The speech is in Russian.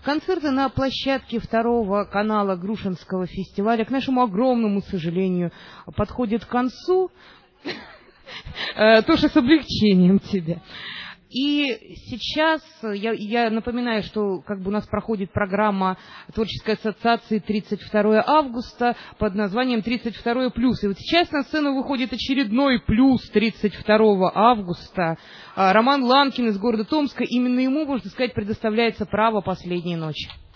Концерты на площадке второго канала Грушинского фестиваля, к нашему огромному сожалению, подходят к концу. Тоже с облегчением тебе. И сейчас я напоминаю, что как бы у нас проходит программа Творческой ассоциации 32 августа под названием 32 плюс. И вот сейчас на сцену выходит очередной плюс 32 августа. Роман Ланкин из города Томска. Именно ему, можно сказать, предоставляется право «Последней ночи».